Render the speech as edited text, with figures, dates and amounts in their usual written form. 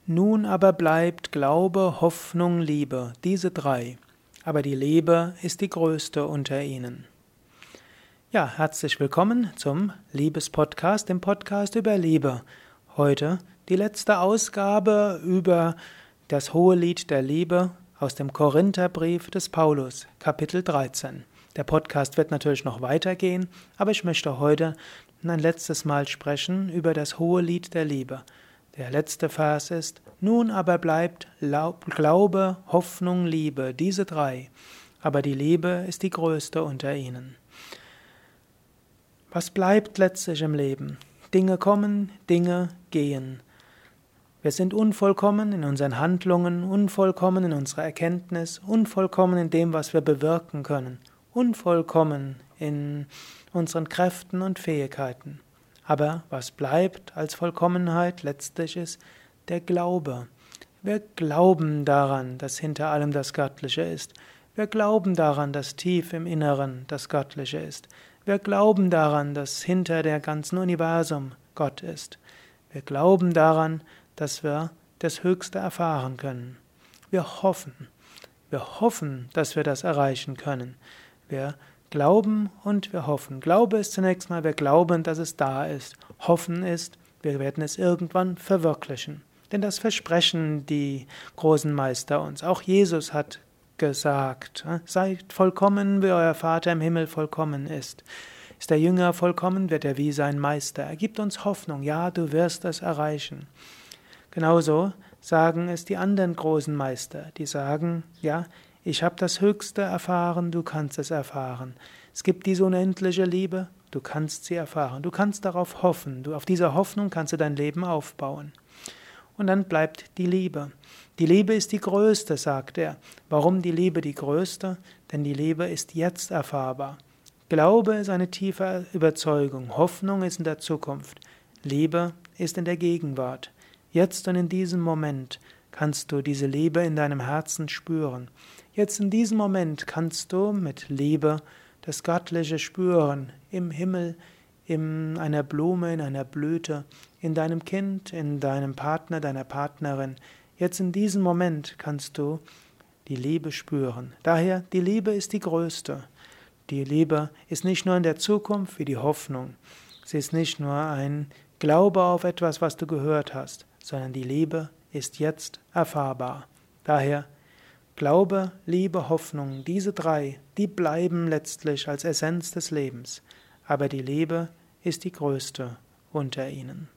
Nun aber bleibt Glaube, Hoffnung, Liebe, diese drei, aber die Liebe ist die größte unter ihnen. Ja, herzlich willkommen zum Liebespodcast, dem Podcast über Liebe. Heute die letzte Ausgabe über das Hohelied der Liebe aus dem Korintherbrief des Paulus, Kapitel 13. Der Podcast wird natürlich noch weitergehen, aber ich möchte heute ein letztes Mal sprechen über das Hohelied der Liebe. Der letzte Vers ist: Nun aber bleibt Glaube, Hoffnung, Liebe, diese drei, aber die Liebe ist die größte unter ihnen. Was bleibt letztlich im Leben? Dinge kommen, Dinge gehen. Wir sind unvollkommen in unseren Handlungen, unvollkommen in unserer Erkenntnis, unvollkommen in dem, was wir bewirken können, unvollkommen in unseren Kräften und Fähigkeiten. Aber was bleibt als Vollkommenheit letztlich ist der Glaube. Wir glauben daran, dass hinter allem das Göttliche ist. Wir glauben daran, dass tief im Inneren das Göttliche ist. Wir glauben daran, dass hinter der ganzen Universum Gott ist. Wir glauben daran, dass wir das Höchste erfahren können. Wir hoffen, dass wir das erreichen können. Wir glauben und wir hoffen. Glaube ist zunächst mal, wir glauben, dass es da ist. Hoffen ist, wir werden es irgendwann verwirklichen. Denn das versprechen die großen Meister uns. Auch Jesus hat gesagt: Seid vollkommen, wie euer Vater im Himmel vollkommen ist. Ist der Jünger vollkommen, wird er wie sein Meister. Er gibt uns Hoffnung. Ja, du wirst es erreichen. Genauso sagen es die anderen großen Meister. Die sagen: Ja, ich habe das Höchste erfahren, du kannst es erfahren. Es gibt diese unendliche Liebe, du kannst sie erfahren. Du kannst darauf hoffen. Auf dieser Hoffnung kannst du dein Leben aufbauen. Und dann bleibt die Liebe. Die Liebe ist die größte, sagt er. Warum die Liebe die größte? Denn die Liebe ist jetzt erfahrbar. Glaube ist eine tiefe Überzeugung. Hoffnung ist in der Zukunft. Liebe ist in der Gegenwart. Jetzt und in diesem Moment kannst du diese Liebe in deinem Herzen spüren. Jetzt in diesem Moment kannst du mit Liebe das Göttliche spüren, im Himmel, in einer Blume, in einer Blüte, in deinem Kind, in deinem Partner, deiner Partnerin. Jetzt in diesem Moment kannst du die Liebe spüren. Daher, die Liebe ist die größte. Die Liebe ist nicht nur in der Zukunft wie die Hoffnung. Sie ist nicht nur ein Glaube auf etwas, was du gehört hast, sondern die Liebe ist jetzt erfahrbar. Daher Glaube, Liebe, Hoffnung, diese drei, die bleiben letztlich als Essenz des Lebens. Aber die Liebe ist die größte unter ihnen.